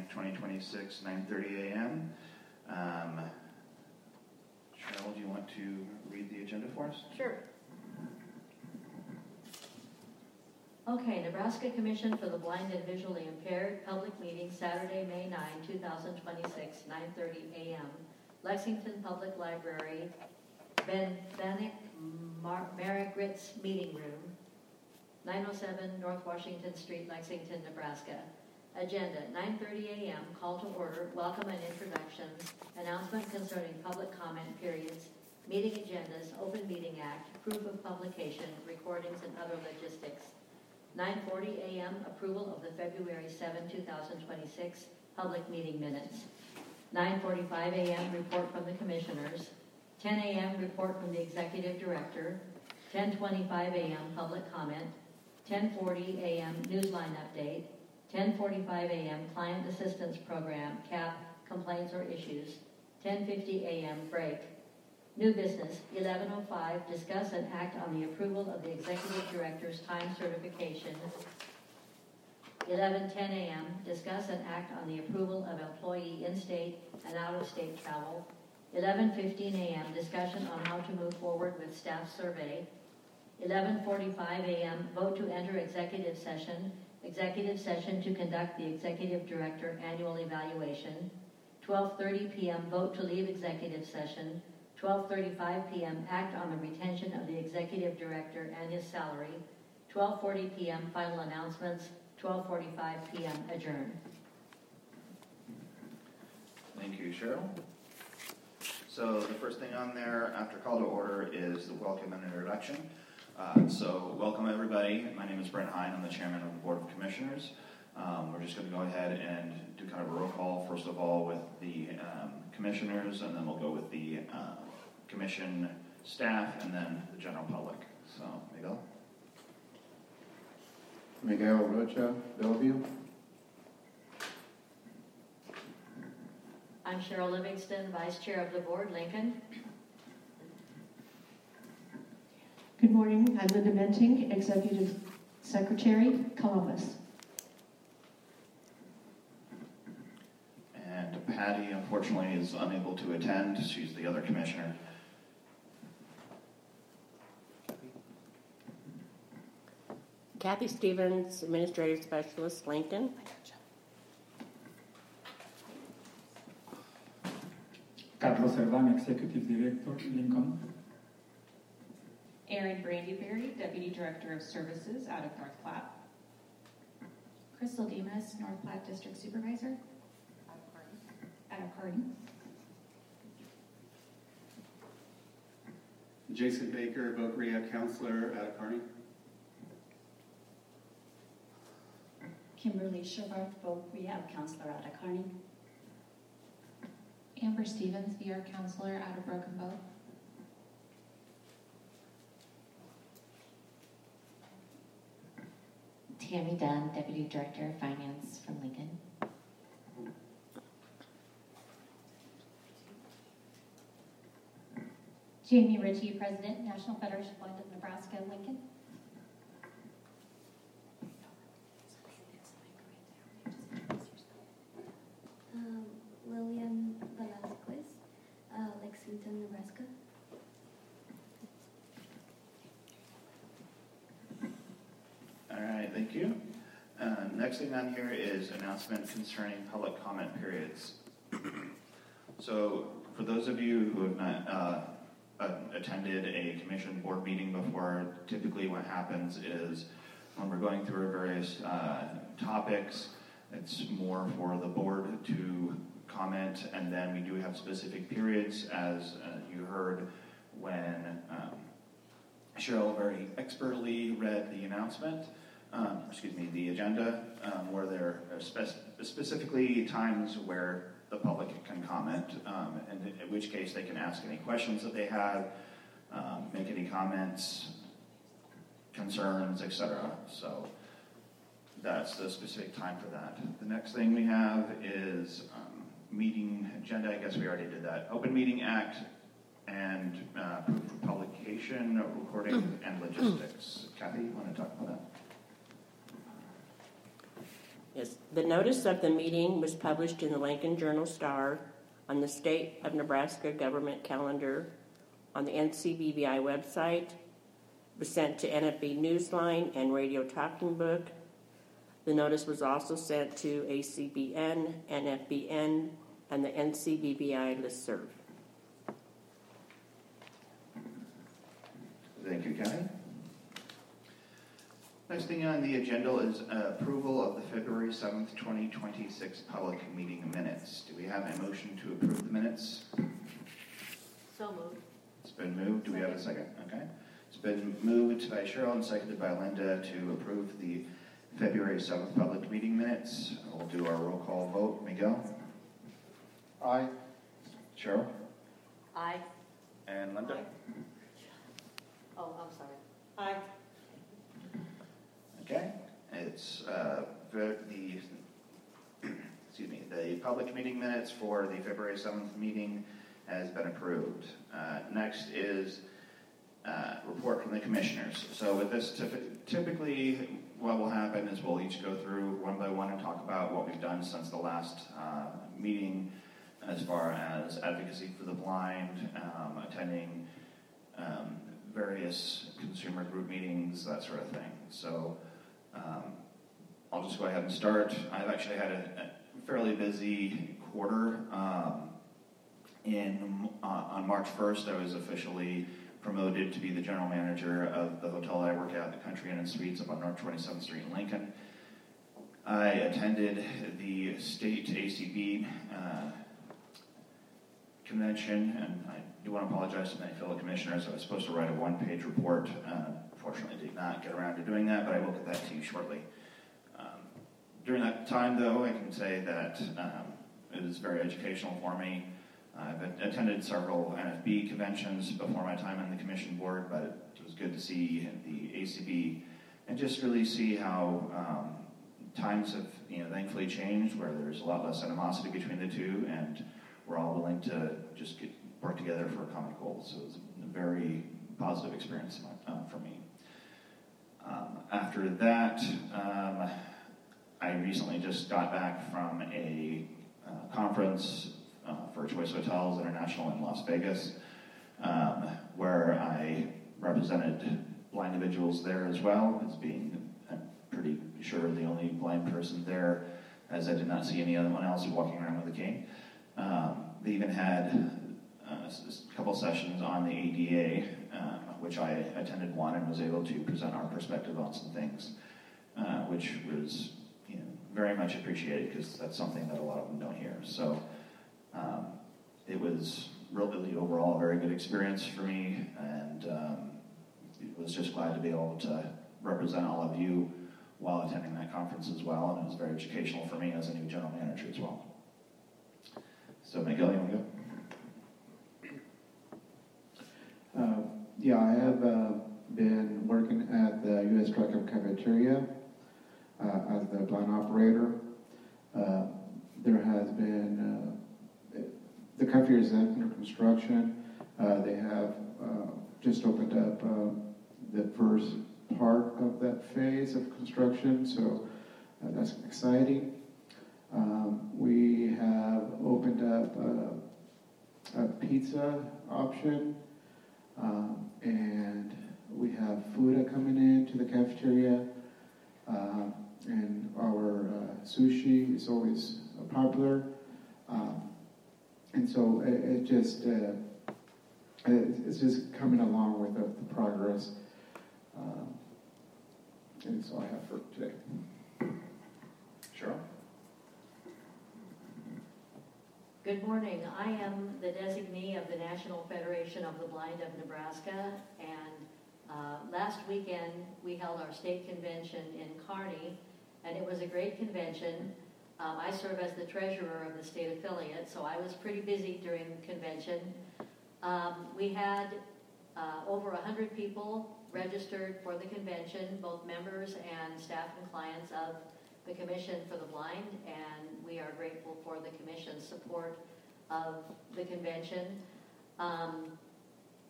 2026, 9:30 a.m. Cheryl, do you want to read the agenda for us? Sure. Okay, Nebraska Commission for the Blind and Visually Impaired, public meeting Saturday, May 9, 2026, 9:30 a.m. Lexington Public Library, Vanek Marigritz Meeting Room, 907 North Washington Street, Lexington, Nebraska. Agenda, 9:30 a.m., call to order, welcome and introductions, announcement concerning public comment periods, meeting agendas, Open Meeting Act, proof of publication, recordings, and other logistics. 9:40 a.m., approval of the February 7, 2026 public meeting minutes. 9:45 a.m., report from the commissioners. 10 a.m., report from the executive director. 10:25 a.m., public comment. 10:40 a.m., newsline update. 10:45 a.m., client assistance program, CAP, complaints or issues. 10:50 a.m., break. New business, 11:05, discuss and act on the approval of the executive director's time certification. 11:10 a.m., discuss and act on the approval of employee in-state and out-of-state travel. 11:15 a.m., discussion on how to move forward with staff survey. 11:45 a.m., vote to enter executive session to conduct the executive director annual evaluation. 12:30 p.m., vote to leave executive session. 12:35 p.m., act on the retention of the executive director and his salary. 12:40 p.m., final announcements. 12:45 p.m., adjourn. Thank you, Cheryl. So the first thing on there after call to order is the welcome and introduction. So welcome everybody. My name is Brent Hine. I'm the chairman of the Board of Commissioners. We're just going to go ahead and do kind of a roll call, first of all, with the commissioners, and then we'll go with the commission staff, and then the general public. So, Miguel? Miguel Rocha, Bellevue. I'm Cheryl Livingston, Vice Chair of the Board, Lincoln. Good morning. I'm Linda Menting, Executive Secretary, Columbus. And Patty, unfortunately, is unable to attend. She's the other commissioner. Kathy Stevens, Administrative Specialist, Lincoln. Carlos Servan, Executive Director, Lincoln. Erin Brandyberry, Deputy Director of Services out of North Platte. Crystal Demas, North Platte District Supervisor. Out of Hardin. Jason Baker, Voc Rehab Counselor out of Kearney. Kimberly Sherbarth, Voc Rehab Counselor out of Kearney. Amber Stevens, VR Counselor out of Broken Bow. Tammy Dunn, Deputy Director of Finance from Lincoln. Jamie Ritchie, President, National Federation of Blind of Nebraska, Lincoln. Lillian Velasquez, Lexington, Nebraska. All right, thank you. Next thing on here is announcement concerning public comment periods. So for those of you who have not attended a commission board meeting before, typically what happens is when we're going through various topics, it's more for the board to comment, and then we do have specific periods, as you heard when Cheryl very expertly read the announcement, the agenda, where there are specifically times where the public can comment, and in which case they can ask any questions that they have, make any comments, concerns, etc. So that's the specific time for that. The next thing we have is meeting agenda. I guess we already did that. Open Meeting Act and proof of publication, recording, and logistics. Kathy, you want to talk about that? Yes. The notice of the meeting was published in the Lincoln Journal-Star, on the State of Nebraska government calendar, on the NCBVI website, was sent to NFB Newsline and Radio Talking Book. The notice was also sent to ACBN, NFBN, and the NCBVI listserv. Thank you, Kathy. Next thing on the agenda is approval of the February 7th, 2026 public meeting minutes. Do we have a motion to approve the minutes? So moved. It's been moved. Do we have a second? Okay. It's been moved by Cheryl and seconded by Linda to approve the February 7th public meeting minutes. We'll do our roll call vote. Miguel? Aye. Cheryl? Aye. And Linda? Aye. Oh, I'm sorry. Aye. Okay. It's the public meeting minutes for the February 7th meeting has been approved. Next is report from the commissioners. So with this, typically what will happen is we'll each go through one by one and talk about what we've done since the last meeting as far as advocacy for the blind, attending various consumer group meetings, that sort of thing. So I'll just go ahead and start. I've actually had a fairly busy quarter. On March 1st, I was officially promoted to be the general manager of the hotel I work at, the Country Inn and Suites up on North 27th Street in Lincoln. I attended the state ACB convention, and I do want to apologize to my fellow commissioners. I was supposed to write a one-page report. Fortunately, did not get around to doing that, but I will get that to you shortly. During that time, though, I can say that it was very educational for me. I've attended several NFB conventions before my time on the commission board, but it was good to see the ACB and just really see how times have, thankfully changed, where there's a lot less animosity between the two, and we're all willing to just work together for a common goal. So it was a very positive experience for me. After that, I recently just got back from a conference for Choice Hotels International in Las Vegas, where I represented blind individuals there as well, as being, I'm pretty sure, the only blind person there, as I did not see anyone else walking around with a cane. They even had a couple sessions on the ADA, which I attended one and was able to present our perspective on some things, which was very much appreciated, because that's something that a lot of them don't hear. So it was really overall a very good experience for me, and was just glad to be able to represent all of you while attending that conference as well, and it was very educational for me as a new general manager as well. So Miguel, you want to go? Yeah, I have been working at the U.S. Trucking Cafeteria as the blind operator. There has been, the cafeteria is under construction. They have just opened up the first part of that phase of construction, so that's exciting. We have opened up a pizza option, and we have food coming in to the cafeteria, and our sushi is always popular, and so it's just coming along with the progress, and that's all I have for today. Sure. Good morning. I am the designee of the National Federation of the Blind of Nebraska, and last weekend we held our state convention in Kearney, and it was a great convention. I serve as the treasurer of the state affiliate, so I was pretty busy during the convention. We had over 100 people registered for the convention, both members and staff and clients of the Commission for the Blind, and we are grateful for the Commission's support of the convention.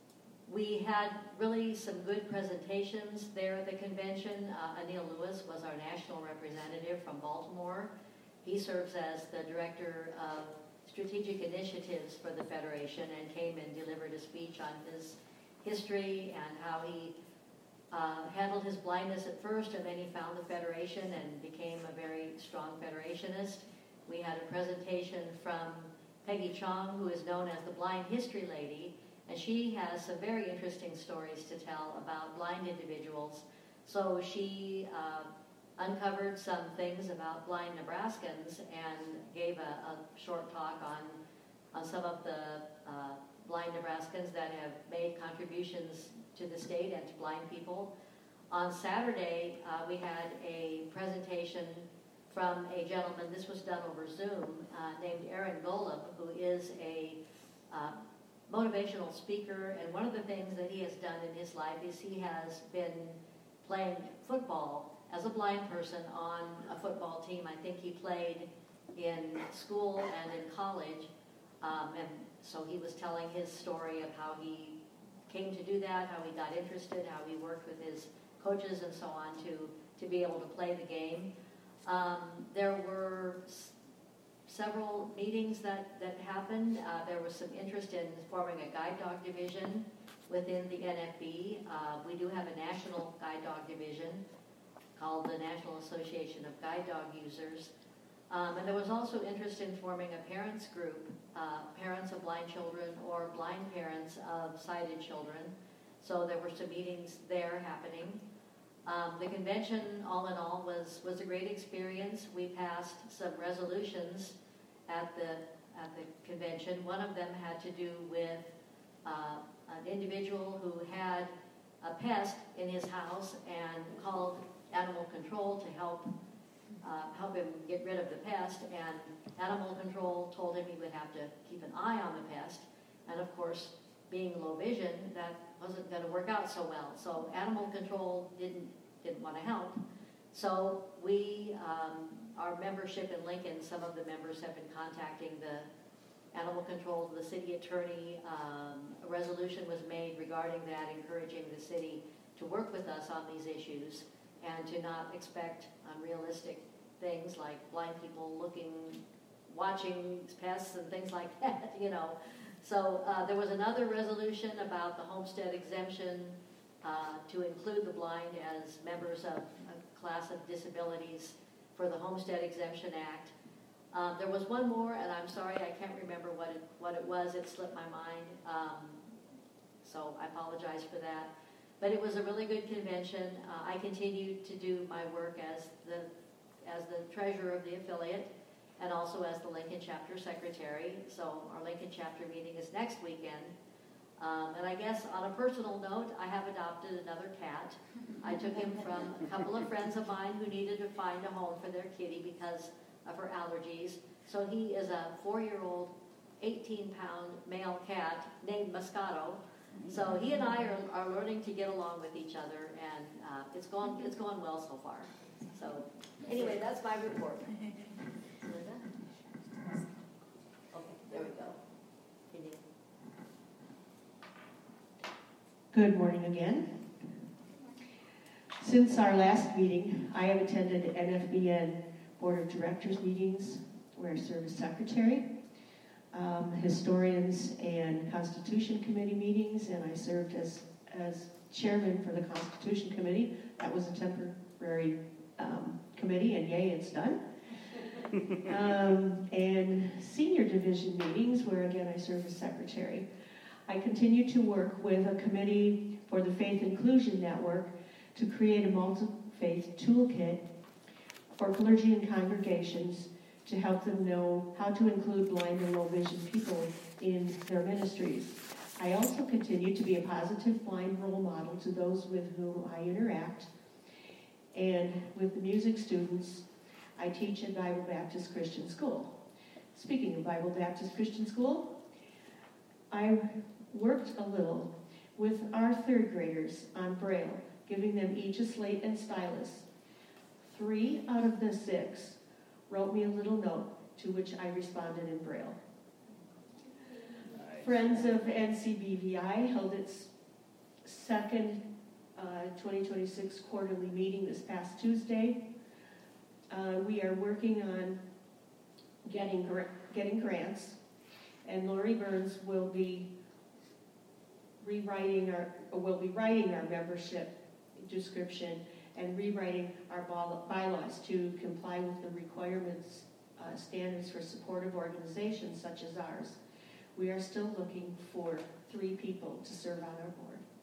We had really some good presentations there at the convention. Anil Lewis was our national representative from Baltimore. He serves as the director of strategic initiatives for the Federation and came and delivered a speech on his history and how he handled his blindness at first, and then he found the Federation and became a very strong Federationist. We had a presentation from Peggy Chong, who is known as the Blind History Lady, and she has some very interesting stories to tell about blind individuals. So she uncovered some things about blind Nebraskans and gave a short talk on some of the blind Nebraskans that have made contributions to the state and to blind people. On Saturday, we had a presentation from a gentleman, this was done over Zoom, named Aaron Golub, who is a motivational speaker, and one of the things that he has done in his life is he has been playing football as a blind person on a football team. I think he played in school and in college, and so he was telling his story of how he came to do that, how he got interested, how he worked with his coaches and so on to be able to play the game. There were several meetings that happened. There was some interest in forming a guide dog division within the NFB. We do have a national guide dog division called the National Association of Guide Dog Users. And there was also interest in forming a parents group, parents of blind children or blind parents of sighted children. So there were some meetings there happening. The convention, all in all, was a great experience. We passed some resolutions at the convention. One of them had to do with an individual who had a pest in his house and called animal control to help him get rid of the pest. And animal control told him he would have to keep an eye on the pest. And of course, being low vision, that wasn't going to work out so well. So animal control didn't want to help. So we, our membership in Lincoln, some of the members have been contacting the animal control, the city attorney. A resolution was made regarding that, encouraging the city to work with us on these issues and to not expect unrealistic things like blind people watching pests and things like that, you know. So there was another resolution about the homestead exemption to include the blind as members of a class of disabilities for the Homestead Exemption Act. There was one more, and I'm sorry, I can't remember what it was. It slipped my mind, so I apologize for that. But it was a really good convention. I continued to do my work as the treasurer of the affiliate and also as the Lincoln Chapter Secretary. So our Lincoln Chapter meeting is next weekend. And I guess on a personal note, I have adopted another cat. I took him from a couple of friends of mine who needed to find a home for their kitty because of her allergies. So he is a 4-year-old, 18-pound male cat named Moscato. So he and I are learning to get along with each other, and it's going well so far. So anyway, that's my report. Linda? Okay, there we go. Good morning again. Since our last meeting, I have attended NFBN Board of Directors meetings where I serve as secretary, historians and Constitution Committee meetings, and I served as chairman for the Constitution Committee. That was a temporary committee, and yay, it's done. And senior division meetings where, again, I serve as secretary. I continue to work with a committee for the Faith Inclusion Network to create a multi-faith toolkit for clergy and congregations to help them know how to include blind and low vision people in their ministries. I also continue to be a positive blind role model to those with whom I interact. And with the music students, I teach at Bible Baptist Christian School. Speaking of Bible Baptist Christian School, I worked a little with our third graders on Braille, giving them each a slate and stylus. 3 out of the 6 wrote me a little note to which I responded in Braille. Friends of NCBVI held its second 2026 quarterly meeting this past Tuesday. We are working on getting grants, and Lori Burns will be writing our membership description and rewriting our bylaws to comply with the requirements, standards for supportive organizations such as ours. We are still looking for 3 people to serve on our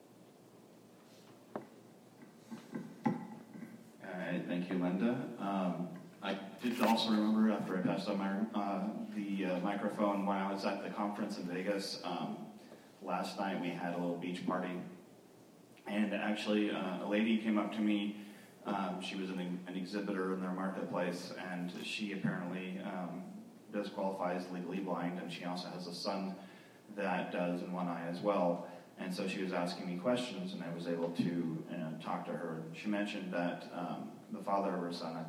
board. All right, thank you, Linda. I did also remember after I passed on the microphone when I was at the conference in Vegas. Last night we had a little beach party, and actually a lady came up to me. She was an exhibitor in their marketplace, and she apparently does qualify as legally blind, and she also has a son that does in one eye as well. And so she was asking me questions, and I was able to talk to her. She mentioned that the father of her son,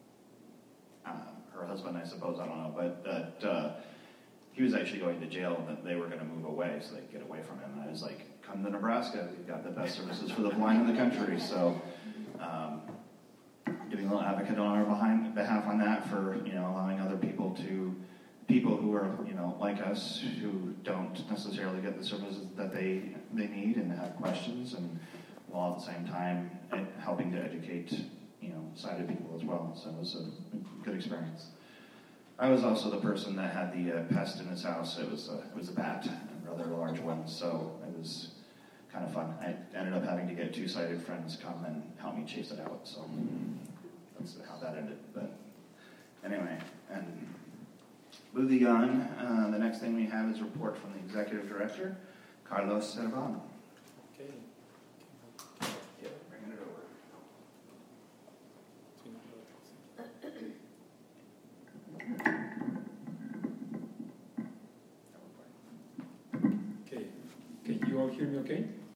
her husband, I suppose, I don't know, but that he was actually going to jail and that they were going to move away so they could get away from him. And I was like, come to Nebraska. We've got the best services for the blind in the country. So giving a little advocate on our behalf on that for, allowing other people who are, like us, who don't necessarily get the services that they need and have questions, and while at the same time helping to educate, sighted people as well. So it was a good experience. I was also the person that had the pest in his house. It was a bat, a rather large one, so it was kind of fun. I ended up having to get 2 sighted friends come and help me chase it out, so that's how that ended. But anyway, and moving on, the next thing we have is a report from the Executive Director, Carlos Serrano. Okay. Yeah, bringing it over. Okay. Can you all hear me okay?